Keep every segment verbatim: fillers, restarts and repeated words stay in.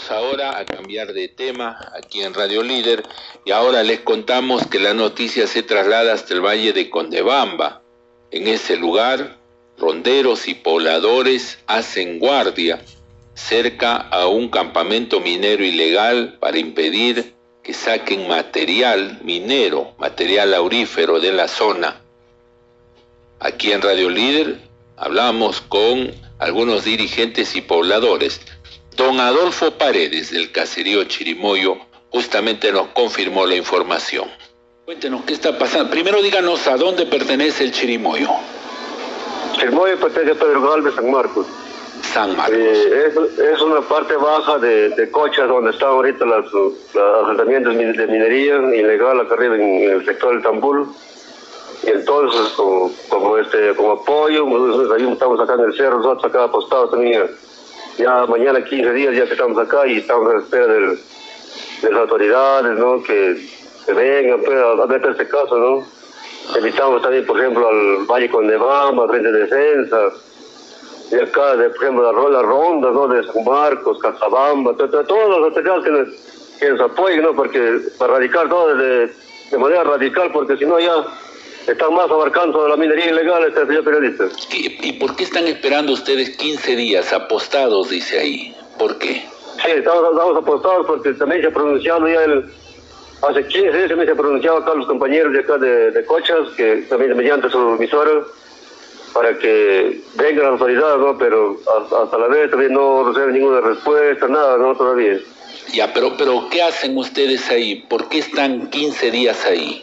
Vamos ahora a cambiar de tema aquí en Radio Líder y ahora les contamos que la noticia se traslada hasta el Valle de Condebamba. En ese lugar, ronderos y pobladores hacen guardia cerca a un campamento minero ilegal para impedir que saquen material minero, material aurífero de la zona. Aquí en Radio Líder hablamos con algunos dirigentes y pobladores. Don Adolfo Paredes, del caserío Chirimoyo, justamente nos confirmó la información. Cuéntenos qué está pasando. Primero díganos a dónde pertenece el Chirimoyo. Chirimoyo pertenece a Pedro Galvez, San Marcos. San Marcos. Eh, es, es una parte baja de, de Cochas, donde están ahorita las, los asentamientos de minería ilegal acá arriba en, en el sector del Tambul. Y entonces, como, como, este, como apoyo, ahí estamos acá en el cerro, nosotros acá apostados también. Ya mañana quince días ya que estamos acá y estamos a la espera del, de las autoridades, ¿no? Que, que vengan pues, a ver este caso, ¿no? Invitamos también, por ejemplo, al Valle Condebamba, al Frente de Defensa, y acá, de, por ejemplo, las la rondas, ¿no? De San Marcos, Cazabamba, to, to, todos los autoridades que nos, que nos apoyen, ¿no? Porque para radicar todo de, de manera radical, porque si no ya están más abarcando la minería ilegal, este señor periodista. ¿Y, ¿Y por qué están esperando ustedes quince días apostados, dice ahí? ¿Por qué? Sí, estamos, estamos apostados porque también se ha pronunciado ya el... Hace quince días también se ha pronunciado acá los compañeros de acá de, de Cochas, que también mediante su emisora, para que vengan las autoridades, ¿no? Pero hasta, hasta la vez todavía no reciben ninguna respuesta, nada, ¿no? Todavía. Ya, pero, pero ¿qué hacen ustedes ahí? ¿Por qué están quince días ahí?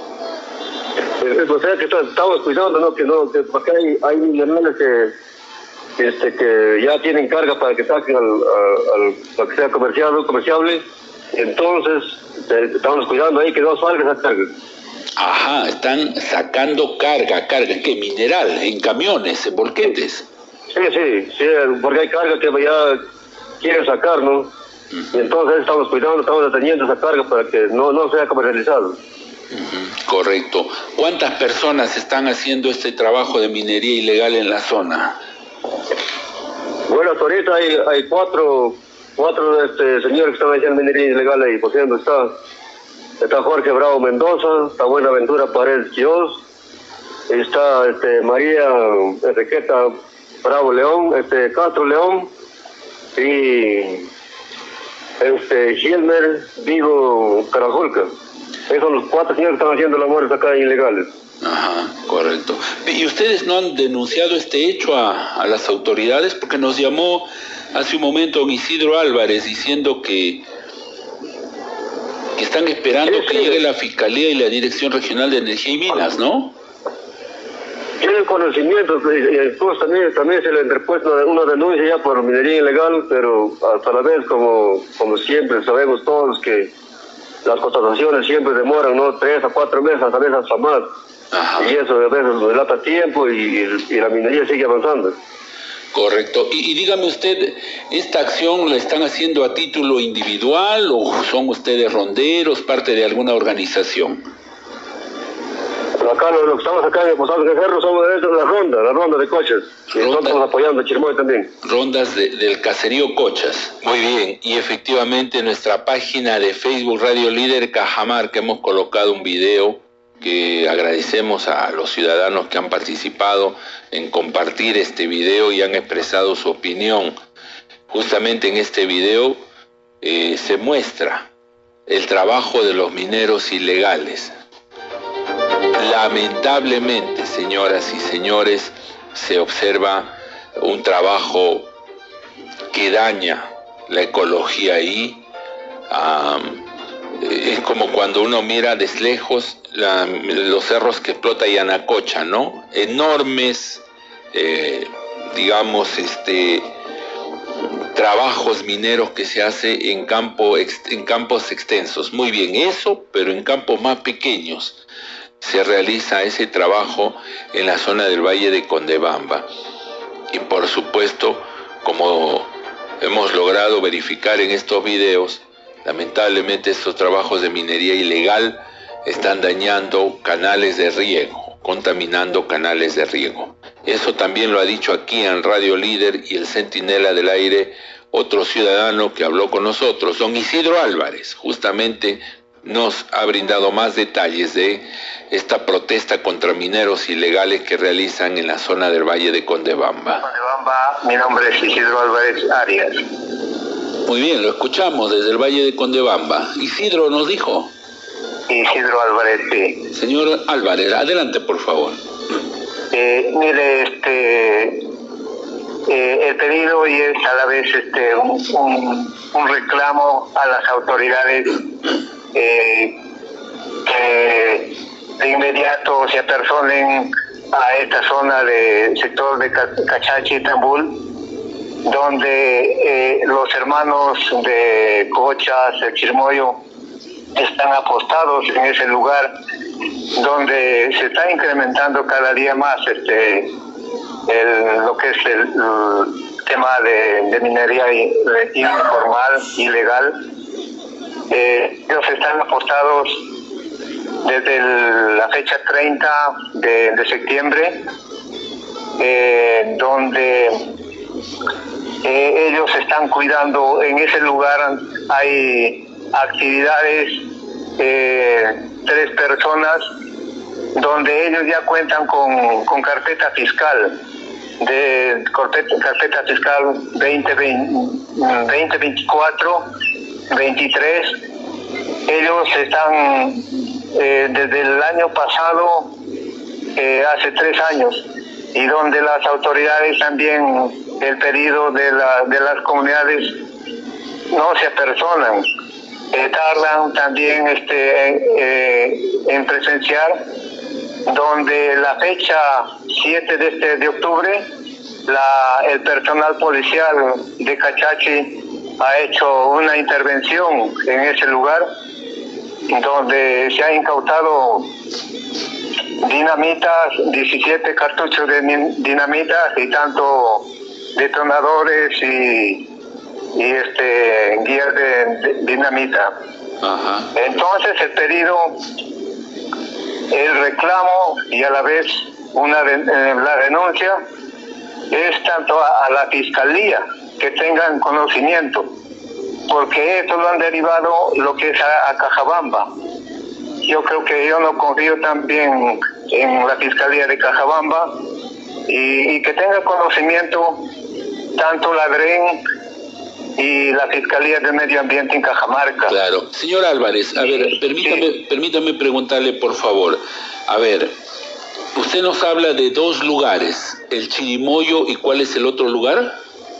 O sea que estamos cuidando, ¿no? Que no, que porque hay, hay mineros que, este, que ya tienen carga para que saquen al, al, al que sea comerciable, comerciable. Entonces, estamos cuidando ahí que no salga esa carga. Ajá, están sacando carga, carga, ¿qué? Mineral, en camiones, en volquetes. Sí, sí, sí, porque hay carga que ya quieren sacar, ¿no? Uh-huh. Y entonces estamos cuidando, estamos deteniendo esa carga para que no, no sea comercializado. Uh-huh, correcto. ¿Cuántas personas están haciendo este trabajo de minería ilegal en la zona? Bueno, hasta ahorita hay, hay cuatro, cuatro este, señores que están haciendo minería ilegal ahí. Por ejemplo, está, está Jorge Bravo Mendoza, está Buenaventura Paredes Quioz, está este, María Enriqueta Bravo León, este, Castro León y este, Gilmer Vivo Carajulca. Esos son los cuatro señores que están haciendo labores acá ilegales. Ajá, correcto. ¿Y ustedes no han denunciado este hecho a, a las autoridades? Porque nos llamó hace un momento don Isidro Álvarez diciendo que, que están esperando sí, que sí. llegue la Fiscalía y la Dirección Regional de Energía y Minas, ¿no? Tienen conocimiento, pues también, también se le ha interpuesto una denuncia ya por minería ilegal, pero hasta la vez, como, como siempre sabemos todos que las constataciones siempre demoran, ¿no? Tres a cuatro meses, a veces hasta más. Ajá. Y eso a veces delata tiempo y, y la minería sigue avanzando. Correcto. Y, y dígame usted, ¿esta acción la están haciendo a título individual o son ustedes ronderos, parte de alguna organización? Acá lo que estamos acá en el Posado de Cerro somos de la ronda, la ronda de Cochas. Y ronda, estamos apoyando a Chirimoy también. Rondas de, del caserío Cochas. Muy bien. Y efectivamente en nuestra página de Facebook Radio Líder Cajamarca hemos colocado un video que agradecemos a los ciudadanos que han participado en compartir este video y han expresado su opinión. Justamente en este video eh, se muestra el trabajo de los mineros ilegales. Lamentablemente, señoras y señores, se observa un trabajo que daña la ecología ahí. Um, es como cuando uno mira desde lejos la, los cerros que explota Yanacocha, ¿no? Enormes, eh, digamos, este, trabajos mineros que se hace en, campo, en campos extensos. Muy bien, eso, pero en campos más pequeños se realiza ese trabajo en la zona del Valle de Condebamba. Y por supuesto, como hemos logrado verificar en estos videos, lamentablemente estos trabajos de minería ilegal están dañando canales de riego, contaminando canales de riego. Eso también lo ha dicho aquí en Radio Líder y el Centinela del Aire otro ciudadano que habló con nosotros, don Isidro Álvarez, justamente nos ha brindado más detalles de esta protesta contra mineros ilegales que realizan en la zona del Valle de Condebamba. Condebamba, mi nombre es Isidro Álvarez Arias. Muy bien, lo escuchamos desde el Valle de Condebamba. Isidro nos dijo. Isidro Álvarez, sí. Señor Álvarez, adelante por favor. Eh, mire, este, eh, el pedido y es a la vez este, un, un, un reclamo a las autoridades eh, que de inmediato se apersonen a esta zona del sector de Cachachi y Tambul, donde eh, los hermanos de Cochas, el Chirimoyo, están apostados en ese lugar donde se está incrementando cada día más este el, lo que es el, el tema de, de minería informal, ilegal. Eh, ellos están apostados desde el, la fecha treinta de, de septiembre, eh, donde eh, ellos están cuidando. En ese lugar hay actividades, eh, tres personas, donde ellos ya cuentan con, con carpeta fiscal, de carpeta, carpeta fiscal veinte veinticuatro, veintitrés. Ellos están eh, desde el año pasado, eh, hace tres años, y donde las autoridades también, el pedido de, la, de las comunidades no se apersonan. Eh, tardan también este, eh, en presenciar, donde la fecha siete de, este, de octubre, la, el personal policial de Cachachi ha hecho una intervención en ese lugar, donde se ha incautado dinamitas, diecisiete cartuchos de dinamitas y tanto detonadores y y este guías de, de dinamita. Ajá. Entonces el pedido, el reclamo y a la vez una de, eh, la denuncia es tanto a, a la fiscalía, que tengan conocimiento, porque esto lo han derivado lo que es a, a Cajabamba. Yo creo que yo no confío también en la fiscalía de Cajabamba, y, y que tenga conocimiento tanto la DREN y la Fiscalía de Medio Ambiente en Cajamarca. Claro. Señor Álvarez, a ver, permítame, sí. permítame preguntarle, por favor. A ver, usted nos habla de dos lugares, el Chirimoyo, ¿y cuál es el otro lugar?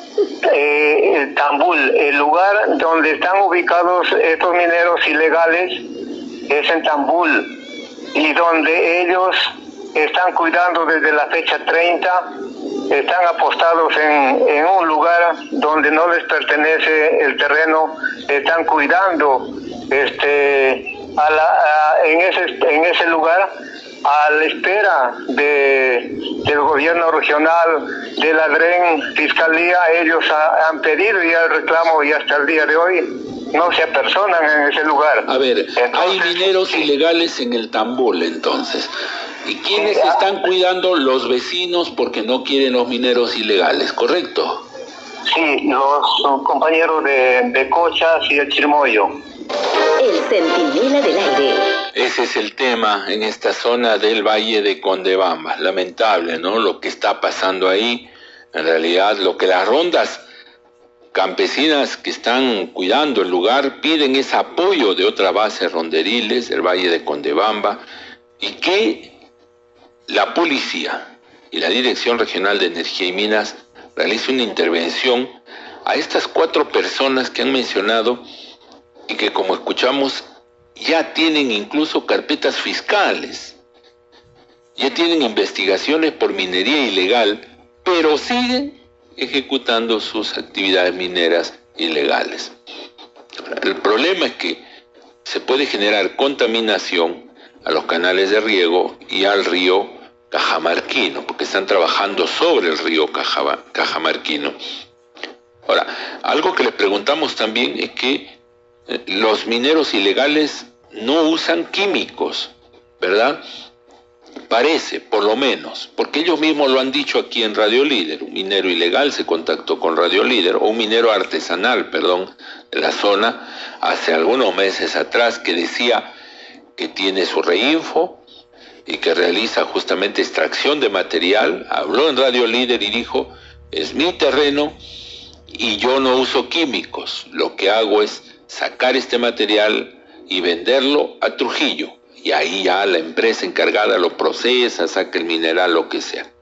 Eh, el Tambul, el lugar donde están ubicados estos mineros ilegales es en Tambul, y donde ellos están cuidando desde la fecha treinta, están apostados en, en un lugar donde no les pertenece el terreno, están cuidando este a la, a, en ese en ese lugar a la espera de del gobierno regional, de la DREN, fiscalía. Ellos ha, han pedido ya el reclamo y hasta el día de hoy no se apersonan en ese lugar. A ver, entonces, hay mineros sí. ilegales en el Tambul, entonces. ¿Y quiénes sí, están cuidando? Los vecinos, porque no quieren los mineros ilegales, ¿correcto? Sí, los compañeros de, de Cochas y el Chirimoyo. El Centinela del Aire. Ese es el tema en esta zona del Valle de Condebamba. Lamentable, ¿no? Lo que está pasando ahí. En realidad, lo que las rondas campesinas que están cuidando el lugar piden es apoyo de otras bases ronderiles del Valle de Condebamba, y que la policía y la Dirección Regional de Energía y Minas realice una intervención a estas cuatro personas que han mencionado y que, como escuchamos, ya tienen incluso carpetas fiscales, ya tienen investigaciones por minería ilegal, pero siguen ejecutando sus actividades mineras ilegales. El problema es que se puede generar contaminación a los canales de riego y al río Cajamarquino, porque están trabajando sobre el río Caja, Cajamarquino. Ahora, algo que les preguntamos también es que eh, los mineros ilegales no usan químicos, ¿verdad? parece, por lo menos, porque ellos mismos lo han dicho aquí en Radio Líder. Un minero ilegal se contactó con Radio Líder, o un minero artesanal, perdón, de la zona, hace algunos meses atrás, que decía que tiene su reinfo y que realiza justamente extracción de material. Habló en Radio Líder y dijo: es mi terreno y yo no uso químicos, lo que hago es sacar este material y venderlo a Trujillo, y ahí ya la empresa encargada lo procesa, saca el mineral, lo que sea.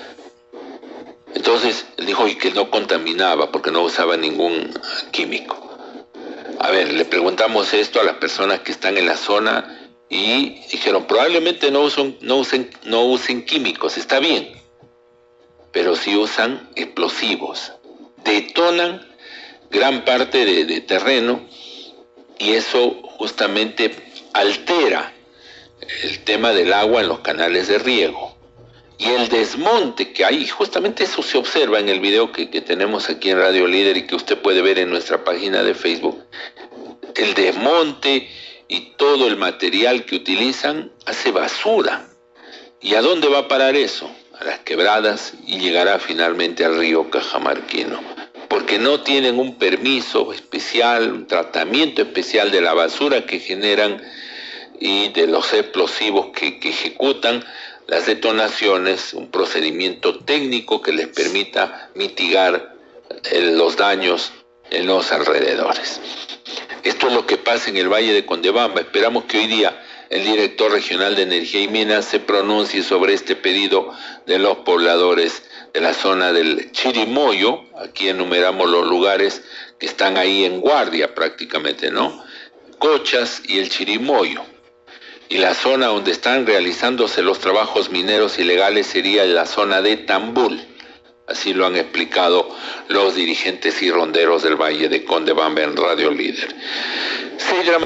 Entonces él dijo y que no contaminaba porque no usaba ningún químico. A ver, le preguntamos esto a las personas que están en la zona y dijeron: probablemente no usen, no usen, no usen químicos, está bien, pero sí usan explosivos, detonan gran parte de, de terreno, y eso justamente altera el tema del agua en los canales de riego. Y el desmonte que hay, justamente eso se observa en el video que, que tenemos aquí en Radio Líder y que usted puede ver en nuestra página de Facebook. El desmonte y todo el material que utilizan hace basura. ¿Y a dónde va a parar eso? A las quebradas, y llegará finalmente al río Cajamarquino, porque no tienen un permiso especial, un tratamiento especial de la basura que generan y de los explosivos que, que ejecutan, las detonaciones, un procedimiento técnico que les permita mitigar el, los daños en los alrededores. Esto es lo que pasa en el Valle de Condebamba. Esperamos que hoy día el director regional de Energía y Minas se pronuncie sobre este pedido de los pobladores de la zona del Chirimoyo. Aquí enumeramos los lugares que están ahí en guardia prácticamente, ¿no? Cochas y el Chirimoyo. Y la zona donde están realizándose los trabajos mineros ilegales sería la zona de Tambul. Así lo han explicado los dirigentes y ronderos del Valle de Condebamba en Radio Líder.